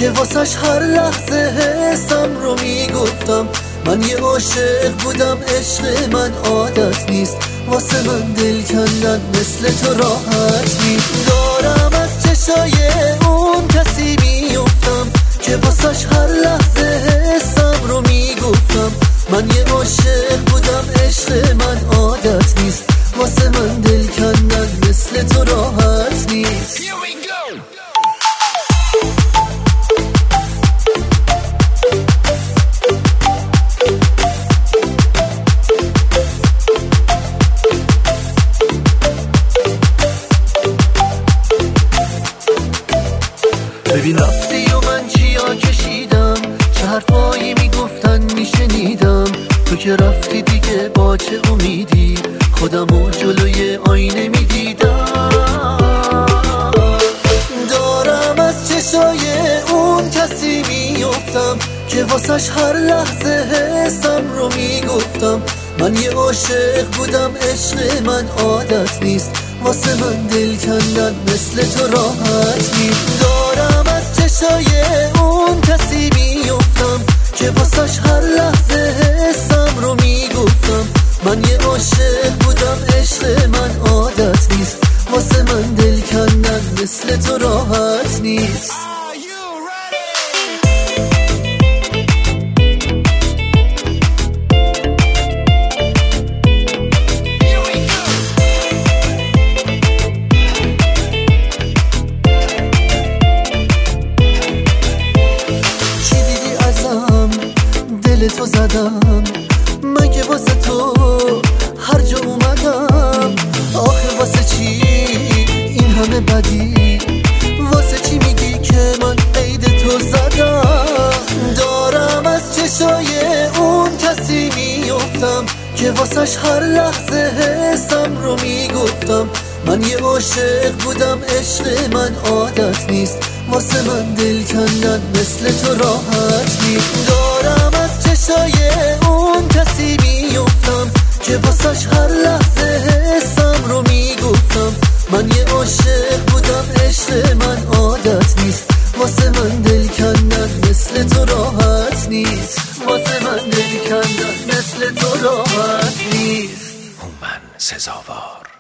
که واسش هر لحظه حسم رو میگفتم. من یه عاشق بودم، عشق من عادت نیست، واسه من دل کندن مثل تو راحت نیست. دارم از چشای اون کسی میفتم که واسش هر لحظه حسم رو میگفتم. من یه عاشق بودم، عشق من عادت نیست، واسه من دل کندن مثل تو راحت نیست. ببین رفتی و من چیا کشیدم، چه حرفایی میگفتن میشنیدم. تو که رفتی دیگه با چه امیدی خودمو جلوی آینه میدیدم. دارم از چشای اون کسی میفتم که واسش هر لحظه حسم رو میگفتم. من یه عاشق بودم، عشق من عادت نیست، واسه من دل کندن مثل تو راحت نیست. دارم از چشای اون کسی میفتم که واسش هر لحظه حسم رو میگفتم. من یه عاشق بودم، عشق من عادت نیست، واسه من دل کندن مثل تو راحت نیست. تو زدم مگه واسه تو هر جا اومدم. آخه واسه چی این همه بدی، واسه چی میگی که من قید تو زدم. دارم از چشای اون کسی میفتم که واسش هر لحظه حسم رو میگفتم. من یه عاشق بودم، عشق من عادت نیست، واسه من دل کندن مثل تو راحت نیست. دارم از چشای اون کسی میفتم که واسش هر لحظه حسم رو میگفتم. من یه عاشق بودم، عشق من عادت نیست، واسه من دل کندن مثل تو راحت نیست، واسه من دل کندن مثل تو راحت نیست. هومن سزاوار.